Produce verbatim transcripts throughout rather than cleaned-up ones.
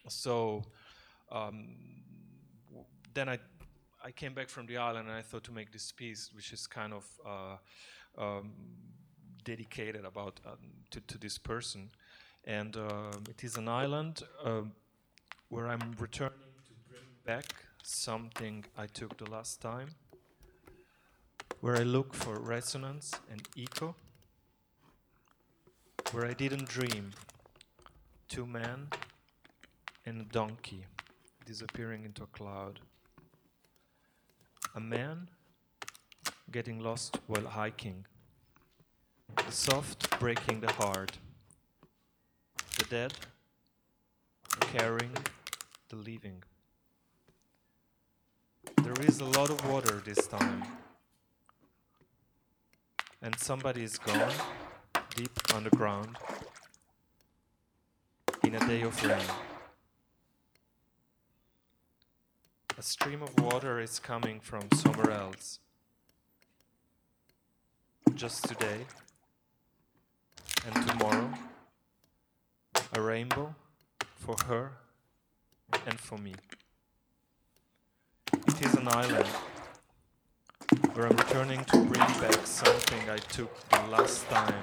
So um, w- then I I came back from the island and I thought to make this piece, which is kind of uh, um, dedicated about um, to, to this person, and um it is an island um, where I'm returning to bring back something I took the last time, where I look for resonance and echo, where I didn't dream, two men and a donkey disappearing into a cloud, a man getting lost while hiking, the soft breaking the heart, the dead carrying the living. There is a lot of water this time, and somebody is gone deep underground in a day of rain. A stream of water is coming from somewhere else. Just today and tomorrow, a rainbow for her and for me. It is an island where I'm returning to bring back something I took the last time,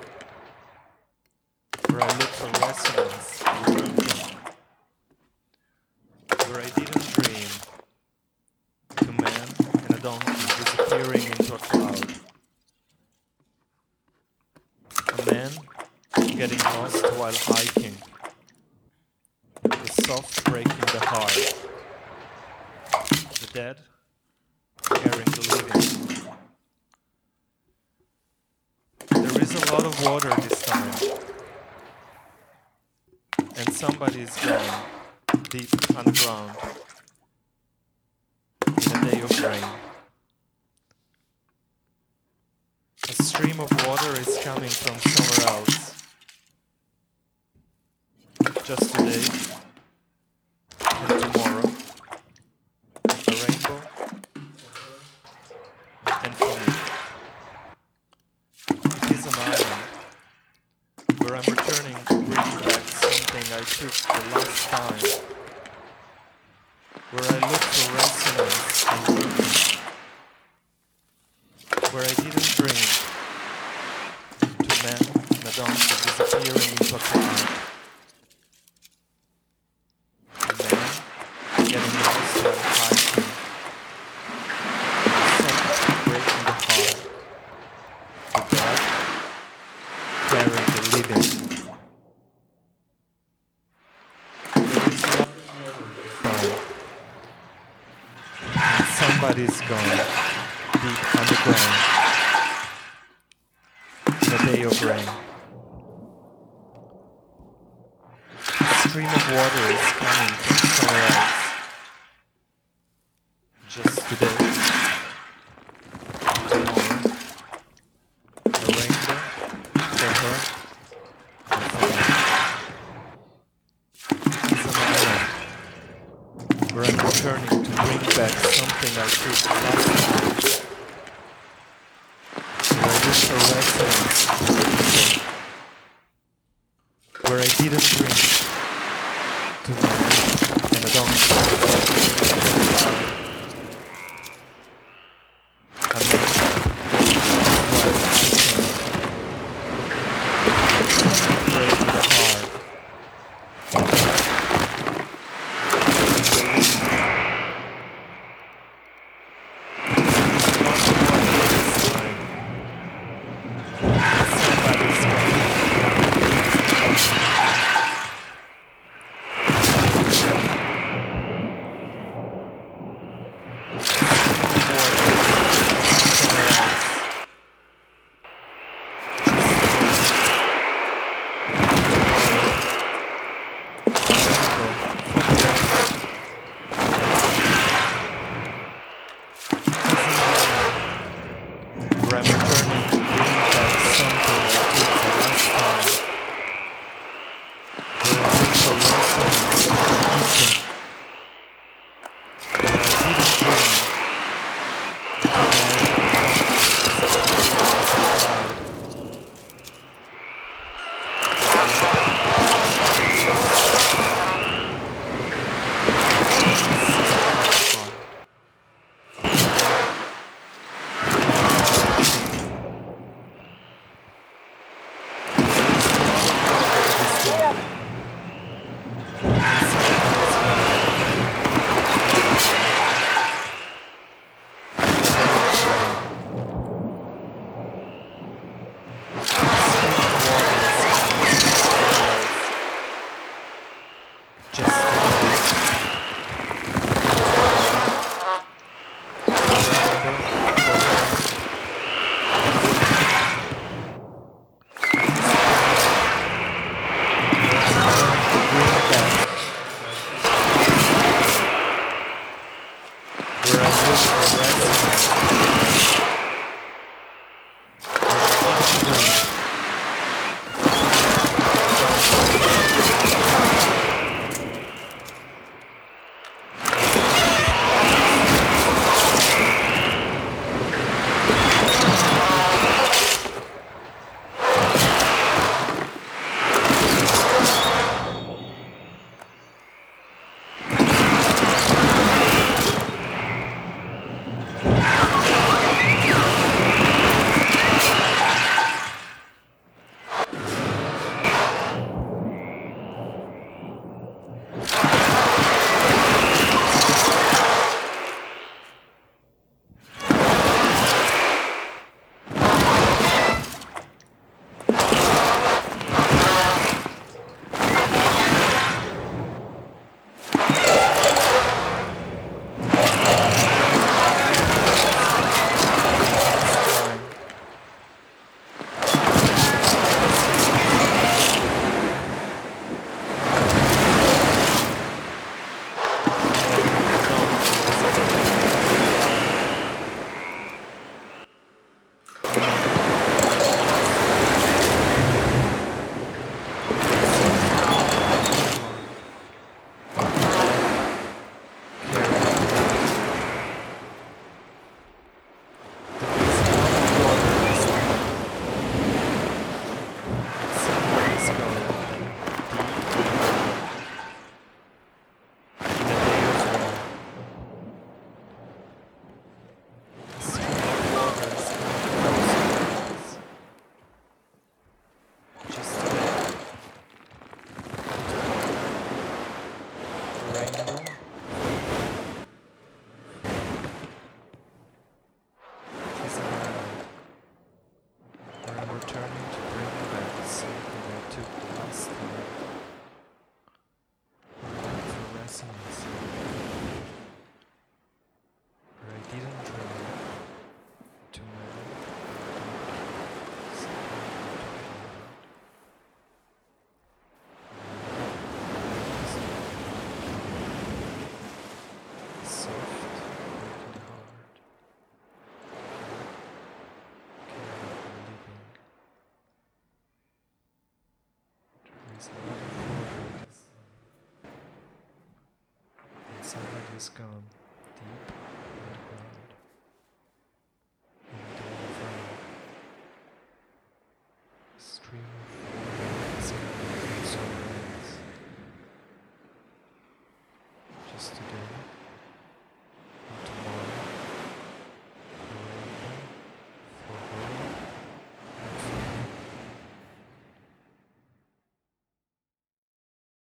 where I look for resonance and echo, where I didn't dream, two men and a donkey disappearing into a cloud, a man getting lost while hiking, the soft breaking the heart, the dead carrying the living. There is a lot of water this time, and somebody is gone deep underground in a day of rain. A stream of water is coming from somewhere else. Just today and tomorrow, a rainbow and for me. It is an island where I'm returning to bring back something I took the last time, where I look for resonance and echo, where I didn't dream, two men and a donkey disappearing into a cloud, a man getting lost while hiking, soft breaking the heart, the dead carrying the living. There is a lot of water, and somebody's gone deep underground in a day of rain. A stream of water is coming from somewhere else. Just today, tomorrow, a rainbow for her and for me. It's an island where I'm returning to bring back something I took last time, where I look for resonance and echo, where I didn't dream, two men and a donkey, a man while hiking, breaking the heart, where I'm returning to bring back something I took the last time, where I look for resonance and echo, where I didn't dream, two men and a donkey disappearing into a cloud, the dead carrying the living. Has gone deep underground into the ground. A stream of water is coming from somewhere else. Just today.